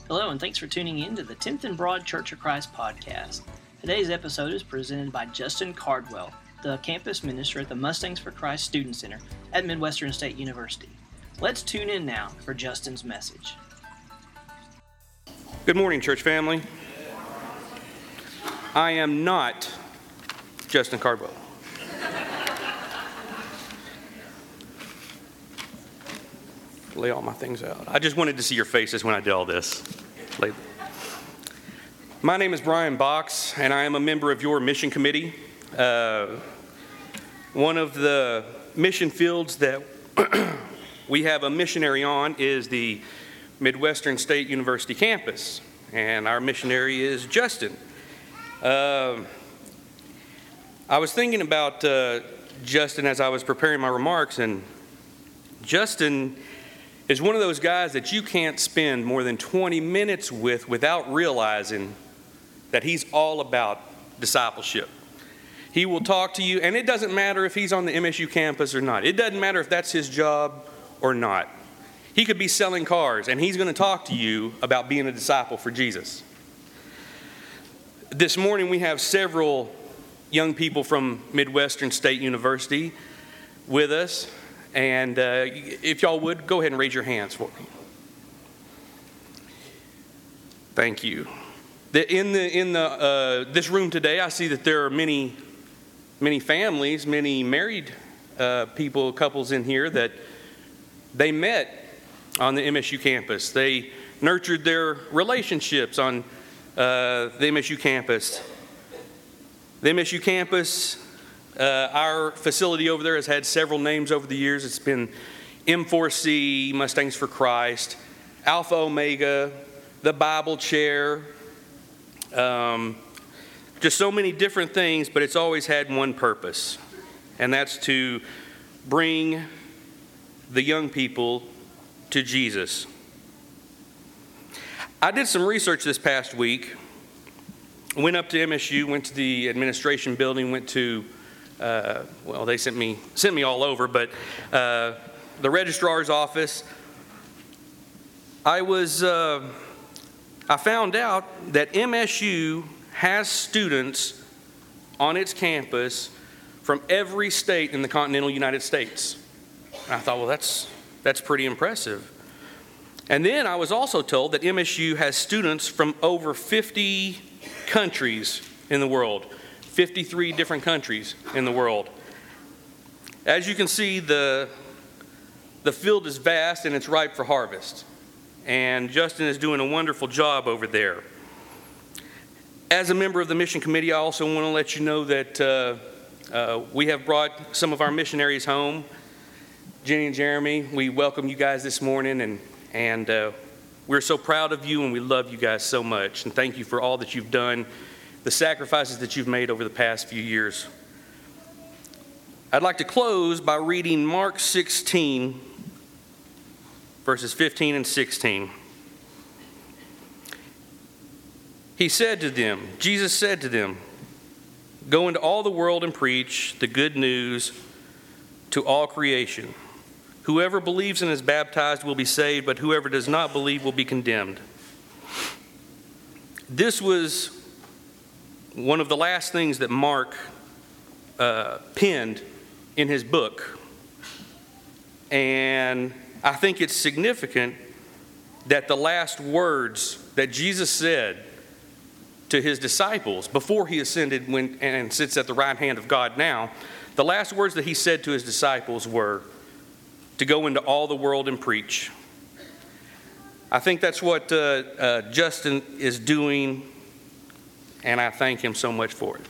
Hello, and thanks for tuning in to the 10th and Broad Church of Christ podcast. Today's episode is presented by Justin Cardwell, the campus minister at the Mustangs for Christ Student Center at Midwestern State University. Let's tune in now for Justin's message. Good morning, church family. I am not Justin Cardwell. Lay all my things out. I just wanted to see your faces when I did all this. My name is Brian Box, and I am a member of your mission committee. One of the mission fields that we have a missionary on is the Midwestern State University campus, and our missionary is Justin. I was thinking about Justin as I was preparing my remarks, and Justin is one of those guys that you can't spend more than 20 minutes with without realizing that he's all about discipleship. He will talk to you, and it doesn't matter if he's on the MSU campus or not. It doesn't matter if that's his job or not. He could be selling cars, and he's going to talk to you about being a disciple for Jesus. This morning we have several young people from Midwestern State University with us. And if y'all would, go ahead and raise your hands for me. Thank you. In this room today, I see that there are many families, many married couples in here that they met on the MSU campus. They nurtured their relationships on the MSU campus. The MSU campus, our facility over there has had several names over the years. It's been M4C, Mustangs for Christ, Alpha Omega, the Bible Chair, just so many different things, but it's always had one purpose, and that's to bring the young people to Jesus. I did some research this past week. Went up to MSU, went to the administration building, went to they sent me all over, but the registrar's office. I found out that MSU has students on its campus from every state in the continental United States. And I thought, well, that's pretty impressive. And then I was also told that MSU has students from over 50 countries in the world. 53 different countries in the world. As you can see, the field is vast and it's ripe for harvest. And Justin is doing a wonderful job over there. As a member of the mission committee, I also want to let you know that we have brought some of our missionaries home. Jenny and Jeremy, we welcome you guys this morning, and we're so proud of you, and we love you guys so much. And thank you for all that you've done, the sacrifices that you've made over the past few years. I'd like to close by reading Mark 16, verses 15 and 16. Jesus said to them, "Go into all the world and preach the good news to all creation. Whoever believes and is baptized will be saved, but whoever does not believe will be condemned." This was one of the last things that Mark penned in his book. And I think it's significant that the last words that Jesus said to his disciples before he ascended and sits at the right hand of God now, the last words that he said to his disciples were to go into all the world and preach. I think that's what Justin is doing, and I thank him so much for it.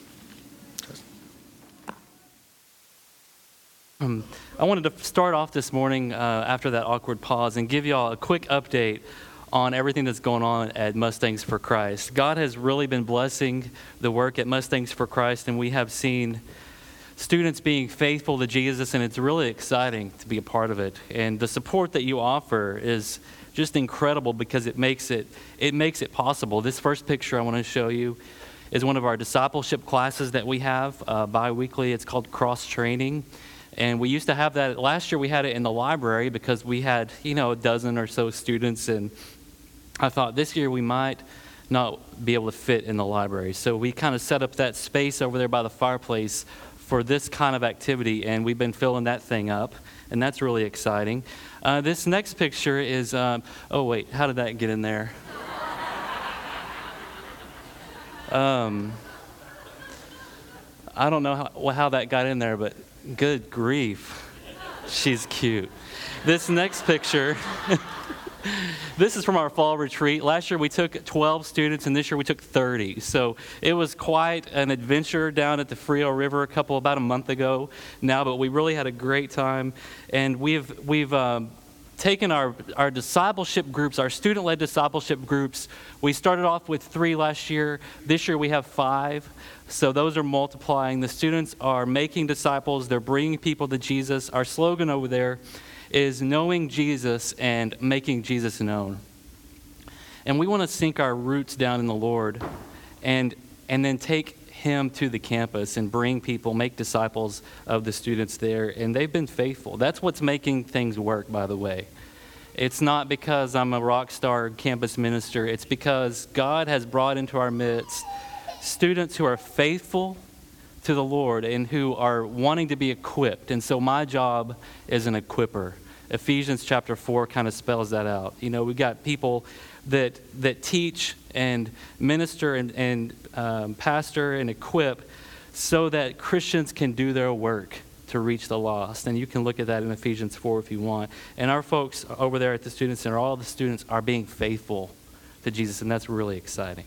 I wanted to start off this morning after that awkward pause and give y'all a quick update on everything that's going on at Mustangs for Christ. God has really been blessing the work at Mustangs for Christ, and we have seen students being faithful to Jesus, and it's really exciting to be a part of it. And the support that you offer is just incredible because it makes it possible. This first picture I want to show you is one of our discipleship classes that we have bi-weekly. It's called Cross Training. And we used to have that. Last year we had it in the library because we had, a dozen or so students, and I thought this year we might not be able to fit in the library. So we kind of set up that space over there by the fireplace for this kind of activity, and we've been filling that thing up, and that's really exciting. This next picture is, oh wait, how did that get in there? I don't know how that got in there, but good grief, she's cute. This next picture, this is from our fall retreat. Last year we took 12 students, and this year we took 30. So it was quite an adventure down at the Frio River about a month ago now, but we really had a great time. And we've taken our discipleship groups, our student-led discipleship groups. We started off with 3 last year. This year we have 5. So those are multiplying. The students are making disciples. They're bringing people to Jesus. Our slogan over there is knowing Jesus and making Jesus known. And we want to sink our roots down in the Lord and then take him to the campus and bring people, make disciples of the students there. And they've been faithful. That's what's making things work, by the way. It's not because I'm a rock star campus minister. It's because God has brought into our midst students who are faithful to the Lord and who are wanting to be equipped. And so my job is an equipper. Ephesians chapter 4 kind of spells that out. You know, we've got people that teach and minister and pastor and equip so that Christians can do their work to reach the lost. And you can look at that in Ephesians 4 if you want. And our folks over there at the Student Center, all the students are being faithful to Jesus, and that's really exciting.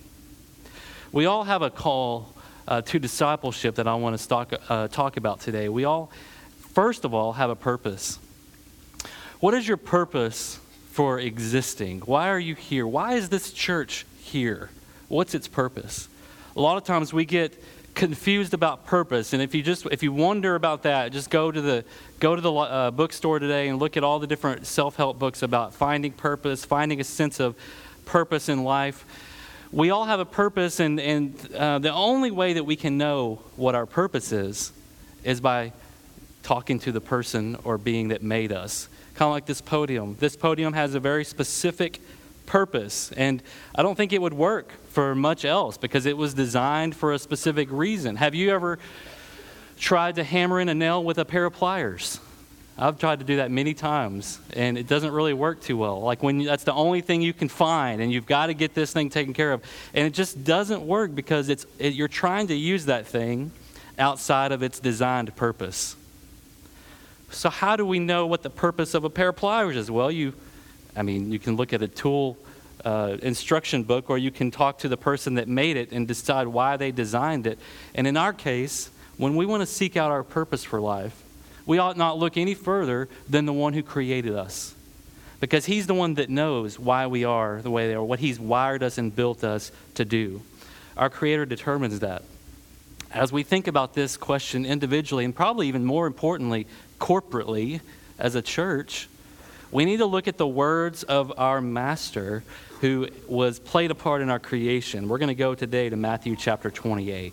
We all have a call to discipleship that I want to talk about today. We all, first of all, have a purpose. What is your purpose for existing? Why are you here? Why is this church here? What's its purpose? A lot of times we get confused about purpose, and if you wonder about that, just go to the bookstore today and look at all the different self-help books about finding purpose, finding a sense of purpose in life. We all have a purpose, and the only way that we can know what our purpose is by talking to the person or being that made us. Kind of like this podium. This podium has a very specific purpose, and I don't think it would work for much else because it was designed for a specific reason. Have you ever tried to hammer in a nail with a pair of pliers? I've tried to do that many times, and it doesn't really work too well. Like when that's the only thing you can find, and you've got to get this thing taken care of, and it just doesn't work because you're trying to use that thing outside of its designed purpose. So how do we know what the purpose of a pair of pliers is? Well, you can look at a tool instruction book, or you can talk to the person that made it and decide why they designed it. And in our case, when we want to seek out our purpose for life, we ought not look any further than the one who created us, because he's the one that knows why we are the way they are, what he's wired us and built us to do. Our Creator determines that. As we think about this question individually, and probably even more importantly, corporately as a church, we need to look at the words of our Master who was played a part in our creation. We're going to go today to Matthew chapter 28.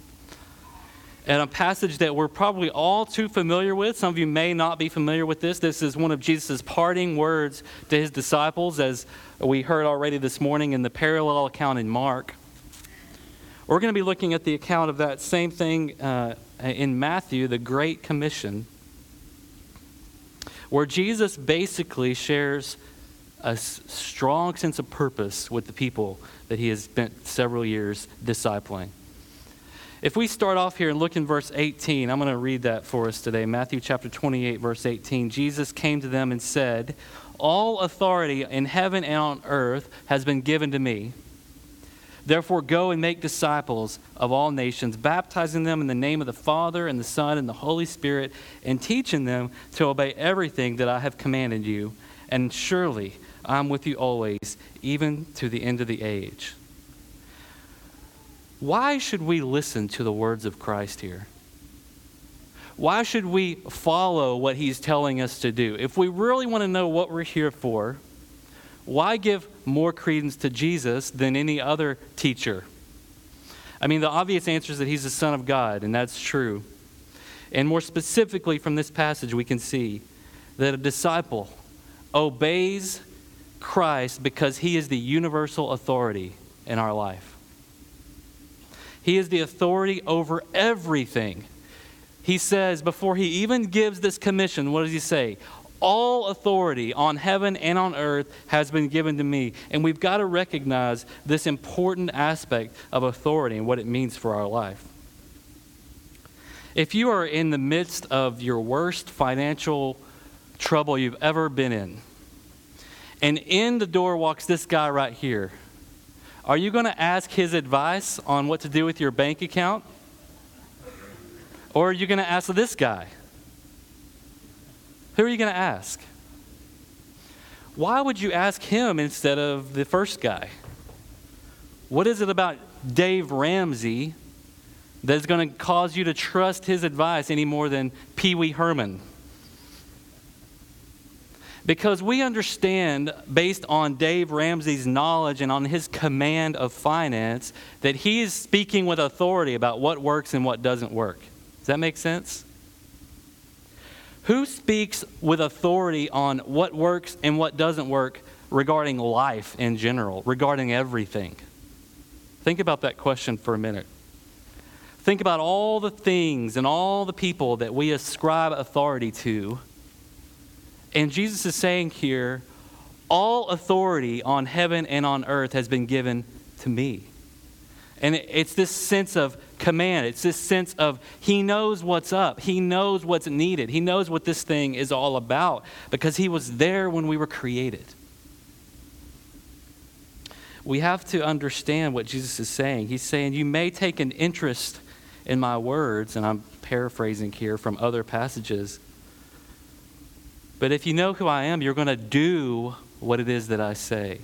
And a passage that we're probably all too familiar with. Some of you may not be familiar with this. This is one of Jesus' parting words to his disciples, as we heard already this morning in the parallel account in Mark. We're going to be looking at the account of that same thing in Matthew, the Great Commission, where Jesus basically shares a strong sense of purpose with the people that he has spent several years discipling. If we start off here and look in verse 18, I'm going to read that for us today. Matthew chapter 28, verse 18. Jesus came to them and said, "All authority in heaven and on earth has been given to me. Therefore go and make disciples of all nations, baptizing them in the name of the Father and the Son and the Holy Spirit, and teaching them to obey everything that I have commanded you. And surely I'm with you always, even to the end of the age." Why should we listen to the words of Christ here? Why should we follow what he's telling us to do? If we really want to know what we're here for, why give more credence to Jesus than any other teacher? I mean, the obvious answer is that he's the Son of God, and that's true. And more specifically from this passage, we can see that a disciple obeys Christ because he is the universal authority in our life. He is the authority over everything. He says, before he even gives this commission, what does he say? All authority on heaven and on earth has been given to me. And we've got to recognize this important aspect of authority and what it means for our life. If you are in the midst of your worst financial trouble you've ever been in, and in the door walks this guy right here, are you going to ask his advice on what to do with your bank account? Or are you going to ask this guy? Who are you going to ask? Why would you ask him instead of the first guy? What is it about Dave Ramsey that's going to cause you to trust his advice any more than Pee Wee Herman? Because we understand, based on Dave Ramsey's knowledge and on his command of finance, that he is speaking with authority about what works and what doesn't work. Does that make sense? Who speaks with authority on what works and what doesn't work regarding life in general, regarding everything? Think about that question for a minute. Think about all the things and all the people that we ascribe authority to. And Jesus is saying here, all authority on heaven and on earth has been given to me. And it's this sense of command. It's this sense of he knows what's up. He knows what's needed. He knows what this thing is all about because he was there when we were created. We have to understand what Jesus is saying. He's saying, you may take an interest in my words, and I'm paraphrasing here from other passages, but if you know who I am, you're going to do what it is that I say.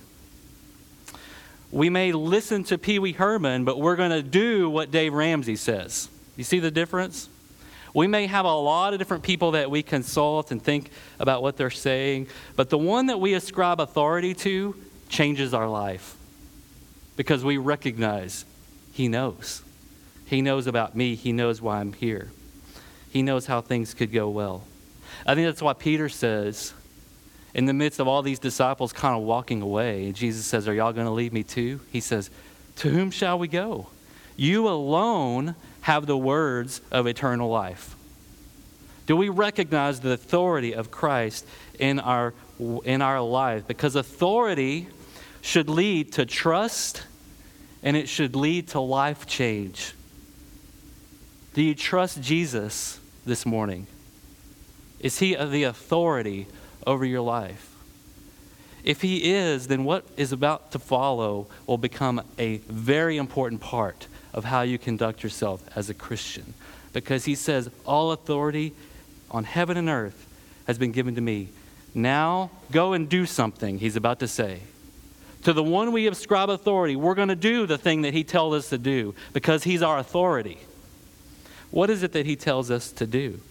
We may listen to Pee Wee Herman, but we're going to do what Dave Ramsey says. You see the difference? We may have a lot of different people that we consult and think about what they're saying, but the one that we ascribe authority to changes our life because we recognize he knows. He knows about me. He knows why I'm here. He knows how things could go well. I think that's why Peter says, in the midst of all these disciples kind of walking away, and Jesus says, are y'all going to leave me too? He says, to whom shall we go? You alone have the words of eternal life. Do we recognize the authority of Christ in our life? Because authority should lead to trust, and it should lead to life change. Do you trust Jesus this morning? Is he the authority over your life? If he is, then what is about to follow will become a very important part of how you conduct yourself as a Christian. Because he says, all authority on heaven and earth has been given to me. Now go and do something, he's about to say. To the one we ascribe authority, we're going to do the thing that he tells us to do because he's our authority. What is it that he tells us to do?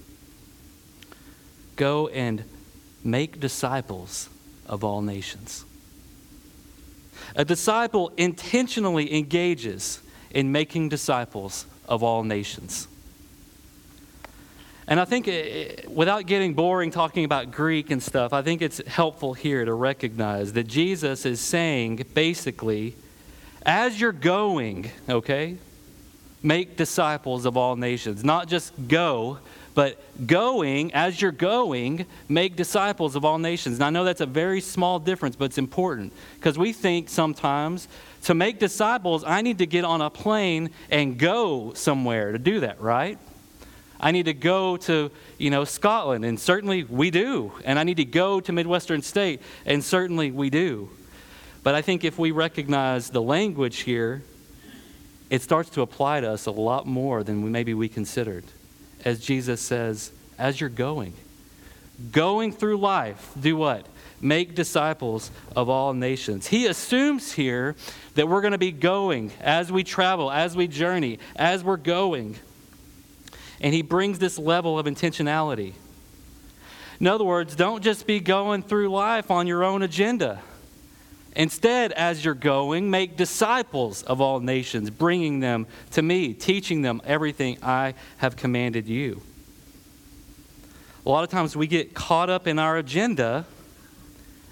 Go and make disciples of all nations. A disciple intentionally engages in making disciples of all nations. And I think, without getting boring talking about Greek and stuff, I think it's helpful here to recognize that Jesus is saying, basically, as you're going, okay, make disciples of all nations. Not just go, but going, as you're going, make disciples of all nations. And I know that's a very small difference, but it's important. Because we think sometimes, to make disciples, I need to get on a plane and go somewhere to do that, right? I need to go to, Scotland, and certainly we do. And I need to go to Midwestern State, and certainly we do. But I think if we recognize the language here, it starts to apply to us a lot more than maybe we considered. As Jesus says, as you're going through life, do what? Make disciples of all nations. He assumes here that we're going to be going as we travel, as we journey, as we're going. And he brings this level of intentionality. In other words, don't just be going through life on your own agenda. Instead, as you're going, make disciples of all nations, bringing them to me, teaching them everything I have commanded you. A lot of times we get caught up in our agenda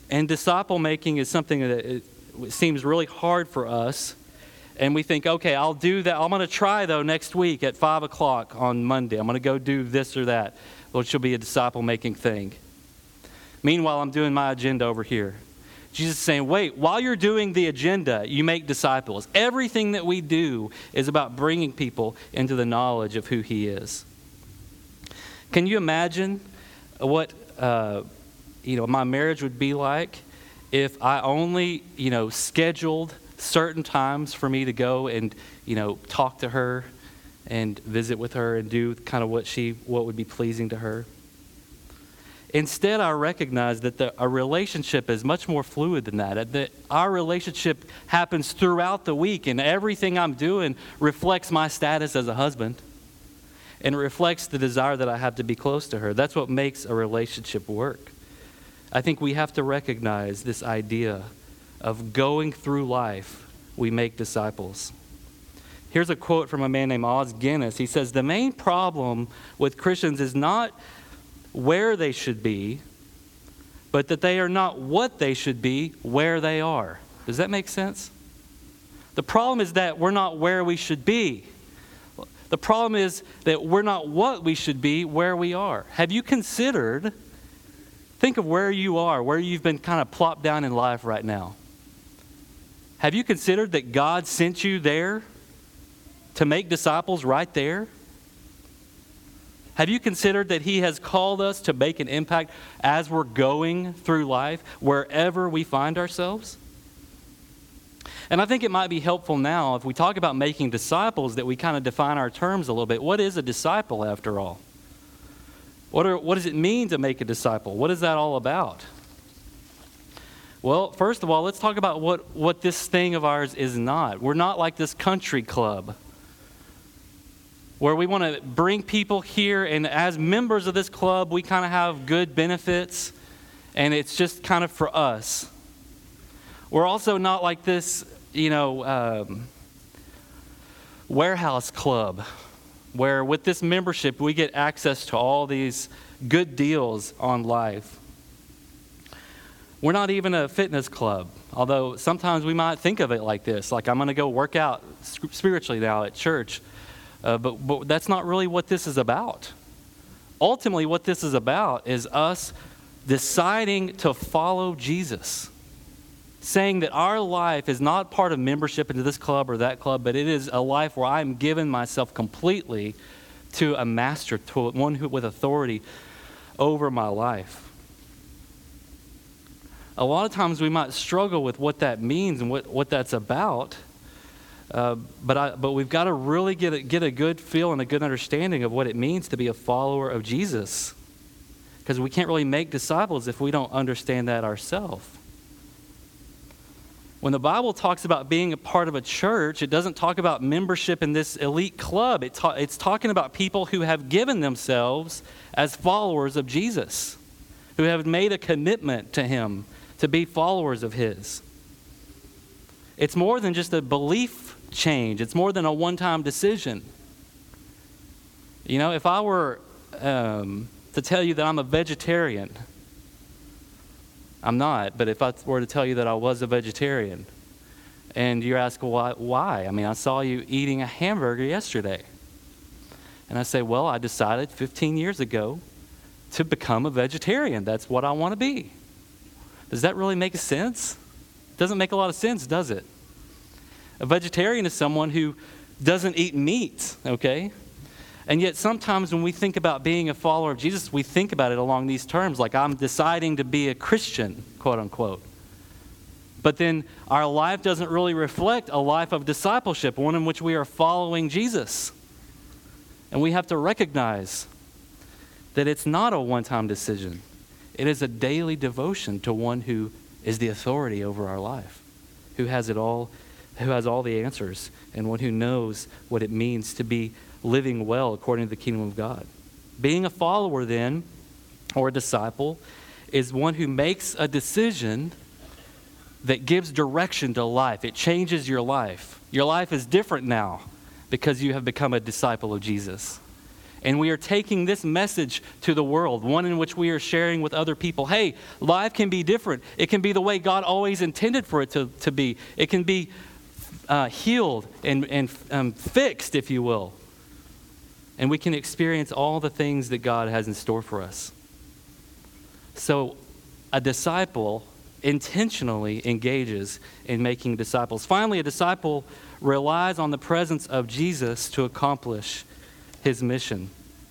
And disciple making is something that it seems really hard for us. And we think, okay, I'll do that. I'm going to try, though, next week at 5 o'clock on Monday. I'm going to go do this or that, which will be a disciple-making thing. Meanwhile, I'm doing my agenda over here. Jesus is saying, wait, while you're doing the agenda, you make disciples. Everything that we do is about bringing people into the knowledge of who He is. Can you imagine what my marriage would be like if I only scheduled certain times for me to go and talk to her and visit with her and do kind of what would be pleasing to her? Instead, I recognize that a relationship is much more fluid than that. That our relationship happens throughout the week, and everything I'm doing reflects my status as a husband, and it reflects the desire that I have to be close to her. That's what makes a relationship work. I think we have to recognize this idea of going through life, we make disciples. Here's a quote from a man named Os Guinness. He says, "The main problem with Christians is not where they should be, but that they are not what they should be where they are." Does that make sense? The problem is that we're not where we should be. The problem is that we're not what we should be where we are. Have you considered, think of where you are, where you've been kind of plopped down in life right now. Have you considered that God sent you there to make disciples right there? Have you considered that He has called us to make an impact as we're going through life, wherever we find ourselves? And I think it might be helpful now, if we talk about making disciples, that we kind of define our terms a little bit. What is a disciple, after all? What does it mean to make a disciple? What is that all about? Well, first of all, let's talk about what this thing of ours is not. We're not like this country club where we want to bring people here, and as members of this club, we kind of have good benefits, and it's just kind of for us. We're also not like this, warehouse club, where with this membership, we get access to all these good deals on life. We're not even a fitness club, although sometimes we might think of it like this, like I'm going to go work out spiritually now at church. But that's not really what this is about. Ultimately, what this is about is us deciding to follow Jesus. Saying that our life is not part of membership into this club or that club, but it is a life where I'm giving myself completely to a master, to one who with authority over my life. A lot of times we might struggle with what that means and what that's about. But we've got to really get a good feel and a good understanding of what it means to be a follower of Jesus. Because we can't really make disciples if we don't understand that ourselves. When the Bible talks about being a part of a church, it doesn't talk about membership in this elite club. It's talking about people who have given themselves as followers of Jesus, who have made a commitment to Him to be followers of His. It's more than just a belief change. It's more than a one-time decision. If I were to tell you that I'm a vegetarian, I'm not, but if I were to tell you that I was a vegetarian, and you're asking, why? I mean, I saw you eating a hamburger yesterday. And I say, well, I decided 15 years ago to become a vegetarian. That's what I want to be. Does that really make sense? It doesn't make a lot of sense, does it? A vegetarian is someone who doesn't eat meat, okay? And yet sometimes when we think about being a follower of Jesus, we think about it along these terms, like I'm deciding to be a Christian, quote unquote. But then our life doesn't really reflect a life of discipleship, one in which we are following Jesus. And we have to recognize that it's not a one-time decision. It is a daily devotion to one who is the authority over our life, who has it all, who has all the answers, and one who knows what it means to be living well according to the kingdom of God. Being a follower then, or a disciple, is one who makes a decision that gives direction to life. It changes your life. Your life is different now because you have become a disciple of Jesus. And we are taking this message to the world, one in which we are sharing with other people. Hey, life can be different. It can be the way God always intended for it to be. It can be healed and fixed, if you will. And we can experience all the things that God has in store for us. So a disciple intentionally engages in making disciples. Finally, a disciple relies on the presence of Jesus to accomplish his mission.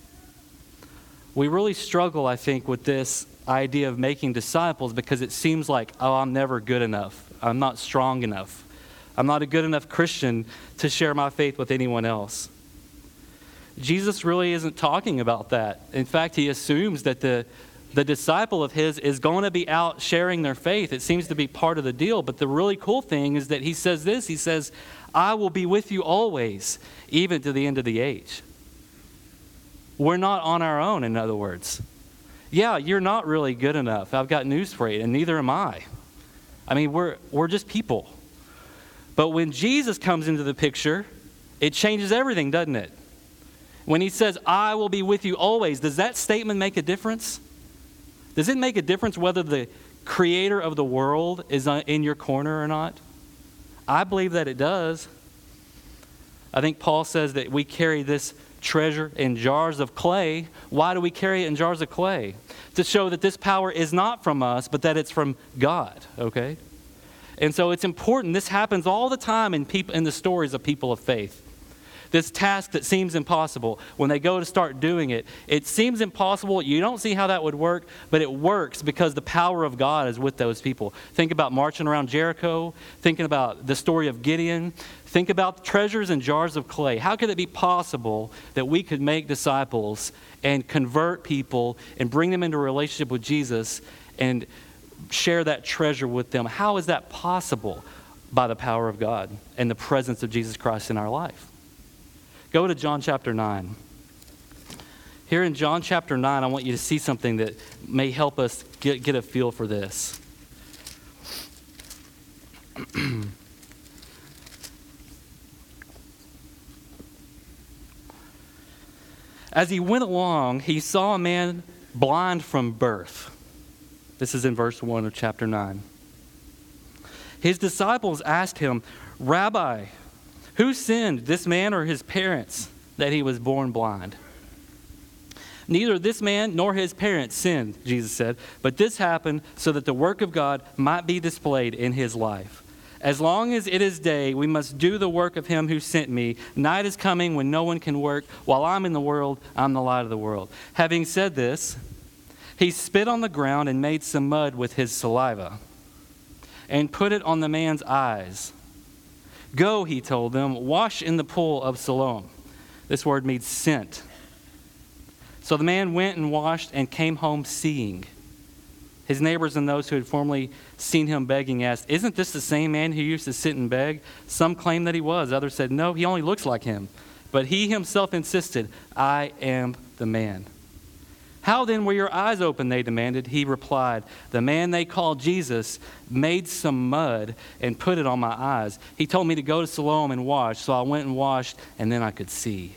We really struggle, I think, with this idea of making disciples because it seems like, oh, I'm never good enough. I'm not strong enough. I'm not a good enough Christian to share my faith with anyone else. Jesus really isn't talking about that. In fact, he assumes that the disciple of his is going to be out sharing their faith. It seems to be part of the deal. But the really cool thing is that he says this. He says, I will be with you always, even to the end of the age. We're not on our own, in other words. Yeah, you're not really good enough. I've got news for you, and neither am I. I mean, we're just people. But when Jesus comes into the picture, it changes everything, doesn't it? When he says, I will be with you always, does that statement make a difference? Does it make a difference whether the creator of the world is in your corner or not? I believe that it does. I think Paul says that we carry this treasure in jars of clay. Why do we carry it in jars of clay? To show that this power is not from us, but that it's from God, okay? And so it's important. This happens all the time in the stories of people of faith. This task that seems impossible, when they go to start doing it, it seems impossible. You don't see how that would work, but it works because the power of God is with those people. Think about marching around Jericho, thinking about the story of Gideon. Think about treasures in jars of clay. How could it be possible that we could make disciples and convert people and bring them into a relationship with Jesus and share that treasure with them? How is that possible? By the power of God and the presence of Jesus Christ in our life. Go to John chapter 9. Here in John chapter 9, I want you to see something that may help us get a feel for this. As he went along, he saw a man blind from birth. This is in verse 1 of chapter 9. His disciples asked him, Rabbi, who sinned, this man or his parents, that he was born blind? Neither this man nor his parents sinned, Jesus said, but this happened so that the work of God might be displayed in his life. As long as it is day, we must do the work of him who sent me. Night is coming when no one can work. While I'm in the world, I'm the light of the world. Having said this, he spit on the ground and made some mud with his saliva and put it on the man's eyes. Go, he told them, wash in the pool of Siloam. This word means sent. So the man went and washed and came home seeing. His neighbors and those who had formerly seen him begging asked, Isn't this the same man who used to sit and beg? Some claimed that he was. Others said, No, he only looks like him. But he himself insisted, I am the man. How then were your eyes open, they demanded. He replied, the man they called Jesus made some mud and put it on my eyes. He told me to go to Siloam and wash, so I went and washed, and then I could see.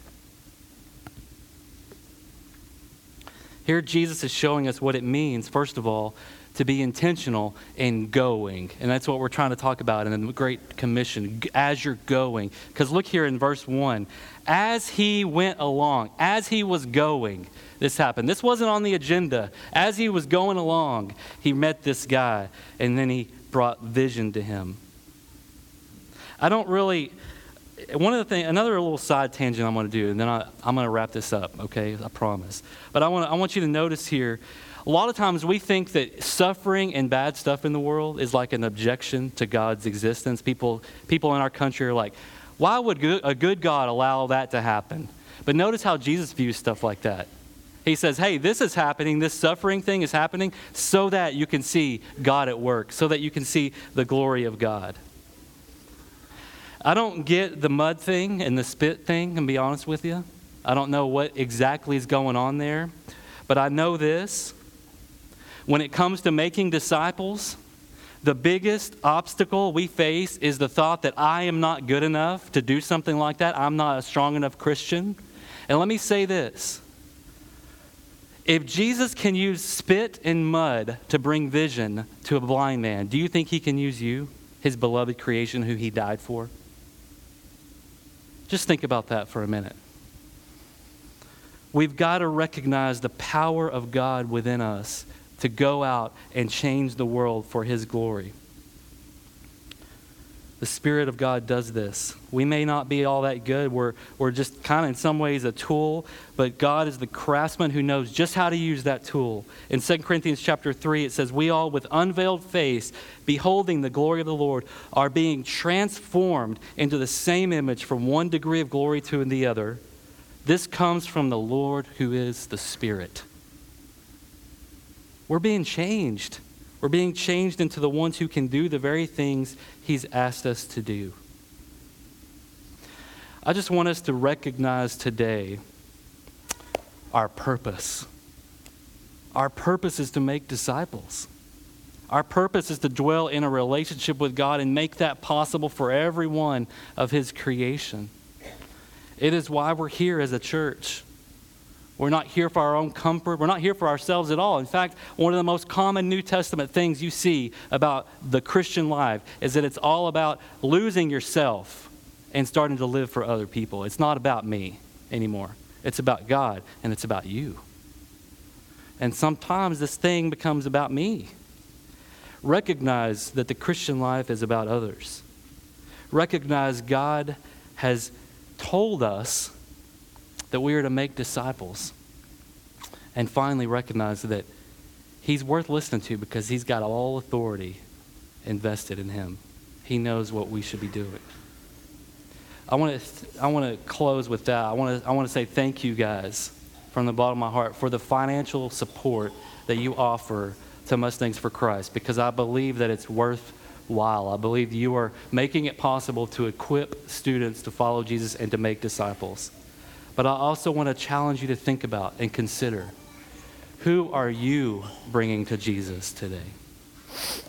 Here Jesus is showing us what it means, first of all, to be intentional in going. And that's what we're trying to talk about in the Great Commission, as you're going. Because look here in verse 1. As he went along, as he was going, this happened. This wasn't on the agenda. As he was going along, he met this guy, and then he brought vision to him. Another little side tangent I'm going to do, and then I'm going to wrap this up, okay? I promise. But I want you to notice here, a lot of times we think that suffering and bad stuff in the world is like an objection to God's existence. People in our country are like, why would a good God allow that to happen? But notice how Jesus views stuff like that. He says, hey, this is happening, this suffering thing is happening so that you can see God at work, so that you can see the glory of God. I don't get the mud thing and the spit thing, and be honest with you. I don't know what exactly is going on there. But I know this. When it comes to making disciples, the biggest obstacle we face is the thought that I am not good enough to do something like that. I'm not a strong enough Christian. And let me say this. If Jesus can use spit and mud to bring vision to a blind man, do you think he can use you, his beloved creation who he died for? Just think about that for a minute. We've got to recognize the power of God within us to go out and change the world for his glory. The Spirit of God does this. We may not be all that good. We're just kind of in some ways a tool, but God is the craftsman who knows just how to use that tool. In 2 Corinthians chapter 3, it says, we all with unveiled face, beholding the glory of the Lord, are being transformed into the same image from one degree of glory to the other. This comes from the Lord who is the Spirit. We're being changed. We're being changed into the ones who can do the very things he's asked us to do. I just want us to recognize today our purpose. Our purpose is to make disciples. Our purpose is to dwell in a relationship with God and make that possible for every one of his creation. It is why we're here as a church. We're not here for our own comfort. We're not here for ourselves at all. In fact, one of the most common New Testament things you see about the Christian life is that it's all about losing yourself and starting to live for other people. It's not about me anymore. It's about God, and it's about you. And sometimes this thing becomes about me. Recognize that the Christian life is about others. Recognize God has told us that we are to make disciples. And finally, recognize that he's worth listening to because he's got all authority invested in him. He knows what we should be doing. I want to close with that. I want to say thank you guys from the bottom of my heart for the financial support that you offer to Mustangs for Christ, because I believe that it's worthwhile. I believe you are making it possible to equip students to follow Jesus and to make disciples. But I also want to challenge you to think about and consider, who are you bringing to Jesus today?